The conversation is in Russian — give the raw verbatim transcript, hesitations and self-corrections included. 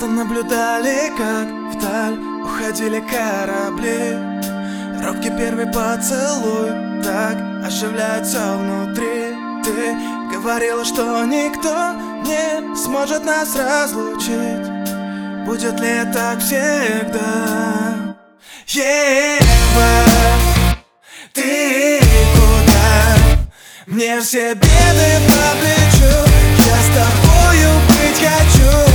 Просто наблюдали, как вдаль уходили корабли. Робкий первый поцелуй так оживляет все внутри. Ты говорила, что никто не сможет нас разлучить. Будет ли так всегда? Ева, ты куда? Мне все беды по плечу, я с тобою быть хочу.